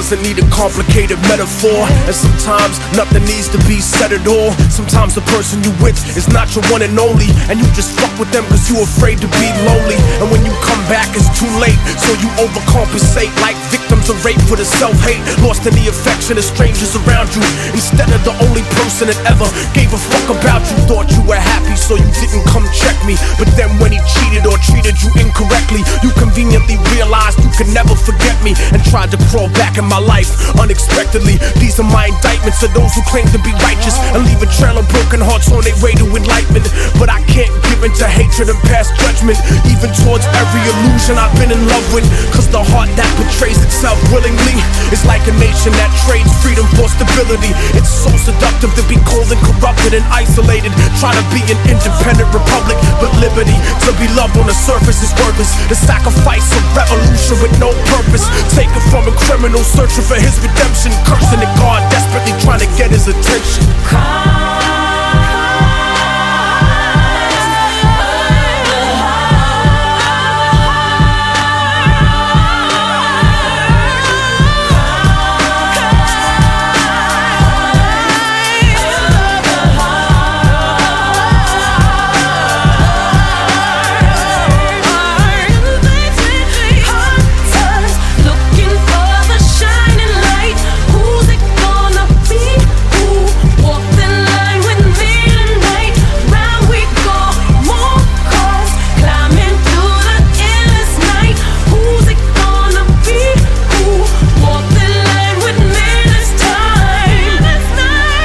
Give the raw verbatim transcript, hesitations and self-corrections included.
doesn't need a complicated metaphor, and sometimes nothing needs to be said at all. Sometimes the person you with is not your one and only, and you just fuck with them cause you afraid to be lonely. And when you come back it's too late, so you overcompensate like victims of rape for the self-hate. Lost in the affection of strangers around you, instead of the only person that ever gave a fuck about you. Thought you were happy so you didn't come check me, but then when he cheated or treated you incorrectly, you conveniently realized you could never forget me and tried to crawl back in my life unexpectedly. These are my indictments of those who claim to be righteous and leave a trail of broken hearts on their way to enlightenment. But I can't give in to hatred and pass judgment, even towards every illusion I've been in love with, cause the heart that betrays itself willingly is like a nation that trades freedom for stability. It's so seductive to be cold and corrupted and isolated, try to be an independent republic, but liberty to be loved on the surface is worthless. The sacrifice of revolution with no purpose, taken from a criminal searching for his redemption, cursing at God, desperately trying to get his attention.